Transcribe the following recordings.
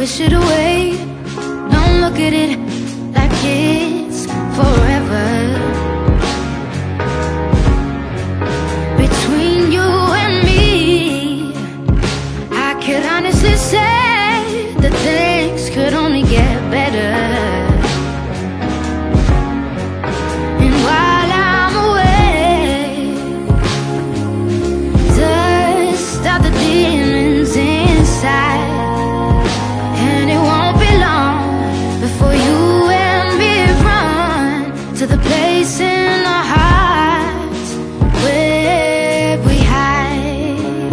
wish it away. Don't look at it like it's forever. Between you and me, I could honestly say that things could only get better. And while I'm away, dust out the demons inside. And it won't be long before you and me run to the place in our hearts where we hide.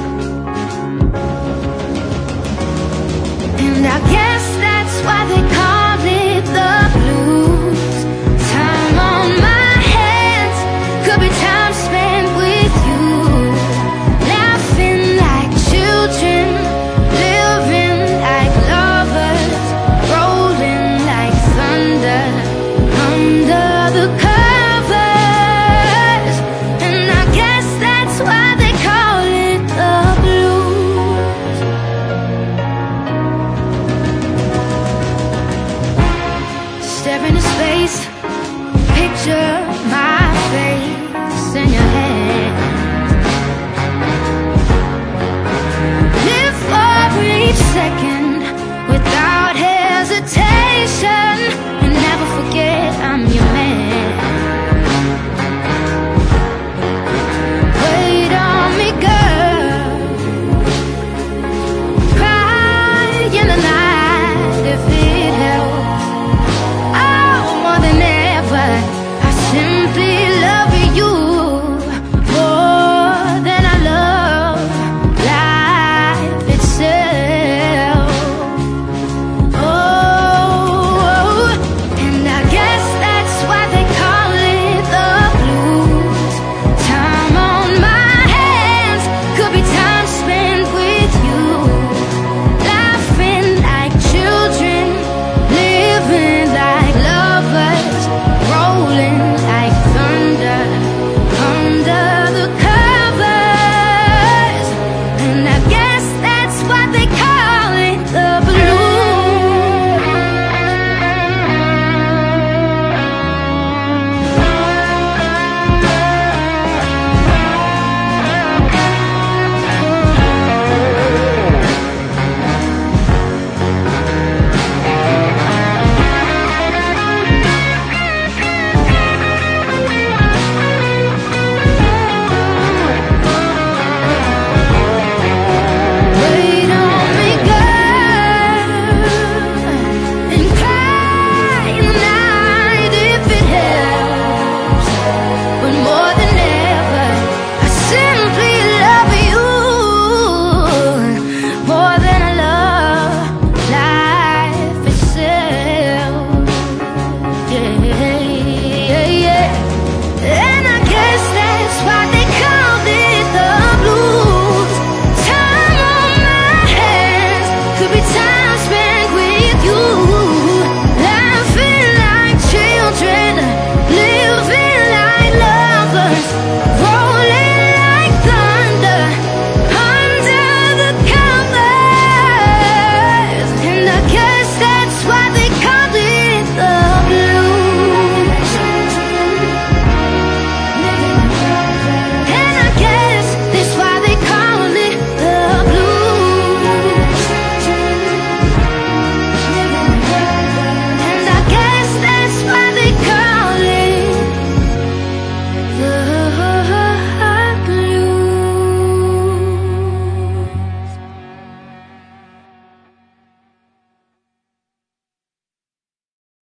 And I guess that's why they call it the blues. Time on my hands could be time spent with you, laughing like children, living like lovers, rolling like thunder under the covers. And I guess that's why they call it the blues. Stare into space, picture my face in your hand. Live for each second without